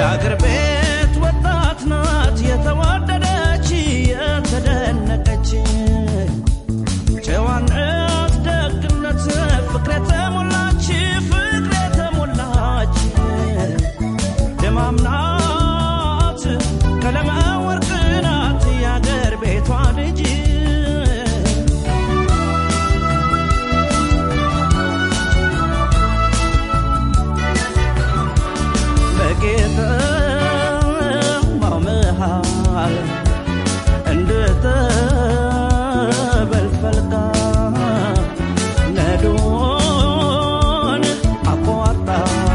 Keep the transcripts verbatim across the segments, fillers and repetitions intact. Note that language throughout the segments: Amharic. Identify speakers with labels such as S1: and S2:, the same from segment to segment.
S1: የአገር ቤት ወጣት ናት የተወደደች የተደነቀች ጨዋነት ደግነት ፍቅር የተሞላች ፍቅር የተሞላች ደማም ናት ቀለመ ወርቅ ናት የአገር ቤቷ ልጅ በጌታ ማመሃል እንደተ በልፈልቃ ነዶን አቋርጣ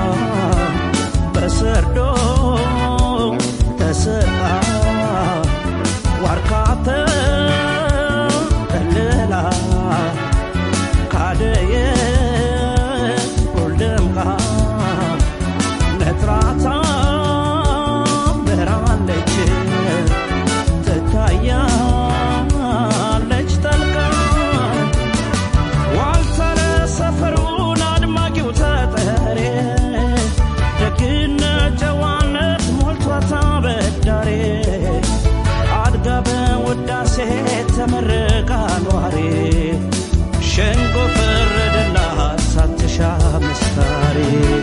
S1: በሰርዶ ተሰጣ ዋርካተ ተለላ ካደየ ወልደምቃ ነትራታ በራለች ትታያለች ጠልቃ ዋልታለ ሰፈሩን አድማቂው ተጠሬ ደግነት ጨዋነት ሞልቷታ በዳሬ አድጋ በውዳሴ ተመረቃ ኗሬ ሸንጎ ፈረደላት ሳትሻ መስታሬ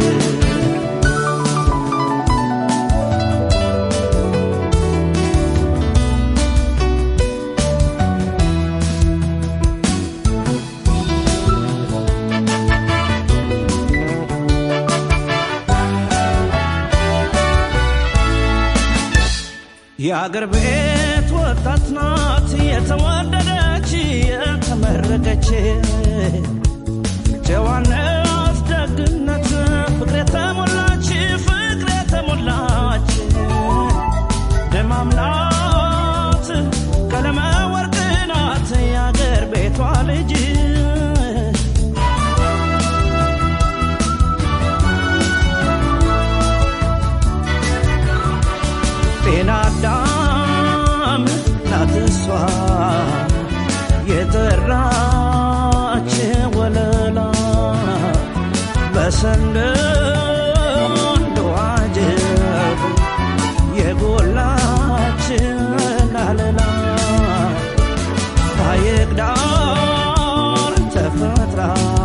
S1: የአገር ቤት ወጣት ናት የተወደደች የተመረቀች ጨዋነት ደግነት ፍቅር የተሞላች ፍቅር የተሞላች ደማም ናት ቀለመ ወርቅ ናት የአገር ቤቷ ልጅ ጤናዳም ናትሷ የጠራች ወለላ በሰንደል ዋጀብ የጎላች ላለላ ሐይቅ ዳር ተፈጥራ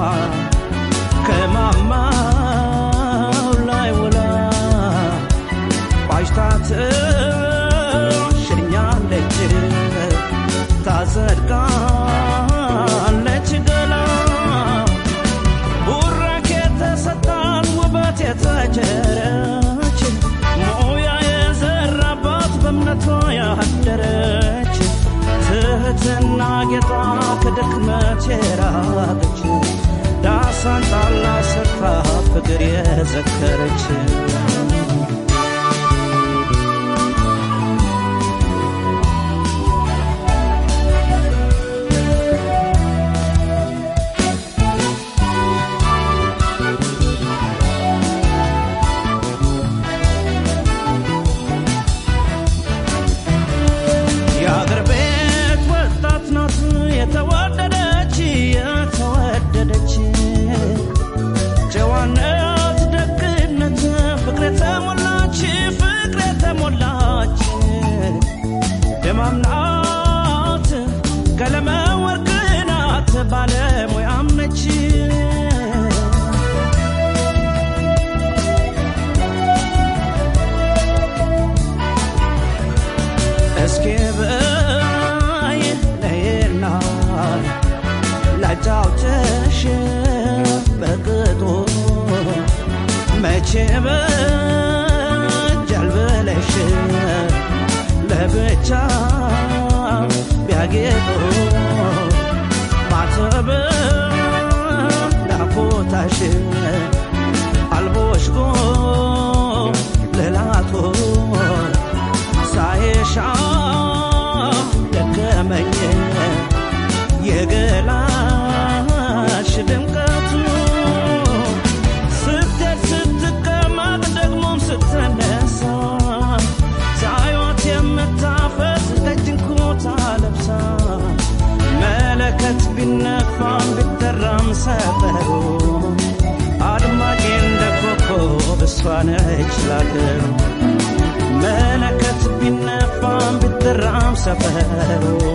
S1: ከማማው ላይ ውላ ባሽታት ሸኛለች ታጸድቃለች ገላ ቡራኬ ተሰጣን ውበት የተቸረች ሞያ የዘራባት በእምነቷ ያደረች ትህትና ጌጧ ከድክመት የራቀች ዳሳን ጣላ ሰርታ ፍቅር የዘከረች የተወደደች የተወደደች ጨዋነት ደግነት ፍቅር የተሞላች ፍቅር የተሞላች ደማም ናት ቀለመ ወርቅ ናት ባለሙያም ነች እስኪ በይ ነይና ላጫውትሽ በቅጡ መቼ በጃል ብለሽ ለብቻ ቢያጌጡ ማተብ ላፎታሽ አልቦሽጎ ለላቶ ሳይሻ ደከመኝ የገላሽ ድምቀቱ ስትሄድ ስትቀመጥ ደግሞም ስትነሳ ሳይወት የምታፈስ ቀጭን ኩታ ለብሳ መለከት ቢነፋም ቢተራም ሰፈሩ አድማ ሰፈሩ